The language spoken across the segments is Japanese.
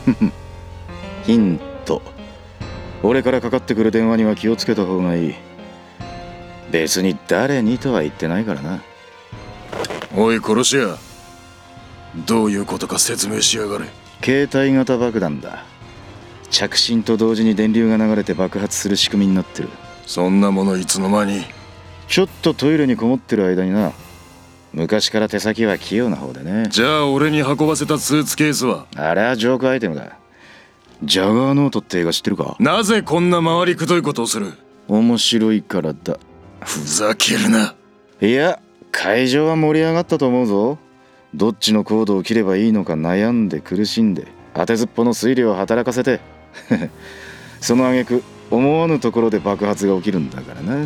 ヒント。俺からかかってくる電話には気をつけた方がいい。別に誰にとは言ってないからな。 おい殺し屋、どういうことか説明しやがれ。 携帯型爆弾だ。着信と同時に電流が流れて爆発する仕組みになってる。 そんなものいつの間に。 ちょっとトイレにこもってる間にな。昔から手先は器用な方でね。 じゃあ俺に運ばせたスーツケースは？ あれはジョークアイテムだ。ジャガーノートって映画知ってるか？ なぜこんな回りくどいことをする？ 面白いからだ。 ふざけるな。 いや、会場は盛り上がったと思うぞ。どっちのコードを切ればいいのか悩んで苦しんで当てずっぽの推理を働かせてその挙句思わぬところで爆発が起きるんだからな。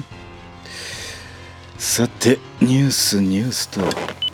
さてニュースと。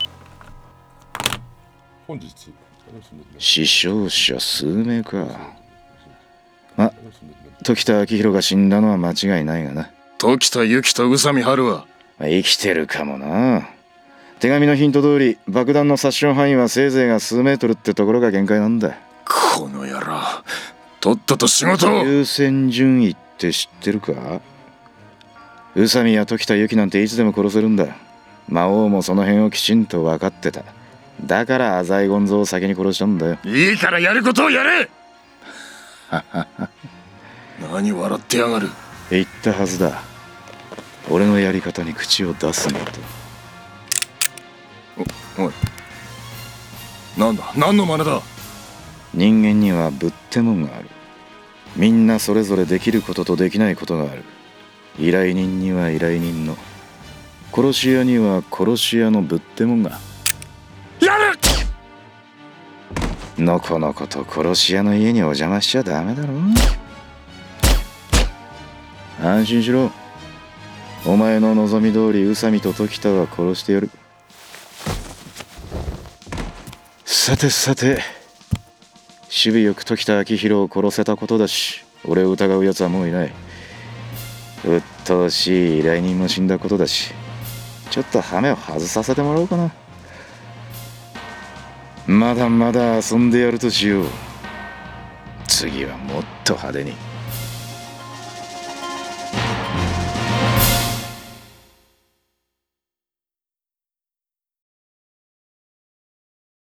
本日死傷者数名か。ま、時田明宏が死んだのは間違いないがな。 時田由紀と宇佐美春は生きてるかもな。手紙のヒント通り爆弾の殺傷範囲はせいぜいが数メートルってところが限界なんだ。 この野郎、とっとと仕事を。 優先順位って知ってるか？宇佐美や時田由紀なんていつでも殺せるんだ。魔王もその辺をきちんと分かってた。だから浅井権蔵を先に殺したんだよ。 いいからやることをやれ何笑ってやがる。 言ったはずだ。俺のやり方に口を出すなと。 おい、なんだ、何の真似だ。 人間にはぶってもんがある。みんなそれぞれできることとできないことがある。依頼人には依頼人の、殺し屋には殺し屋のぶってもんが。 やる。 のこのこと殺し屋の家にお邪魔しちゃダメだろ。安心しろ。お前の望み通り宇佐美と時田は殺してやる。さてさて、守備よく時田明宏を殺せたことだし、俺を疑う奴はもういない。鬱陶しい依頼人も死んだことだし、ちょっとハメを外させてもらおうかな。まだまだ遊んでやるとしよう。次はもっと派手に。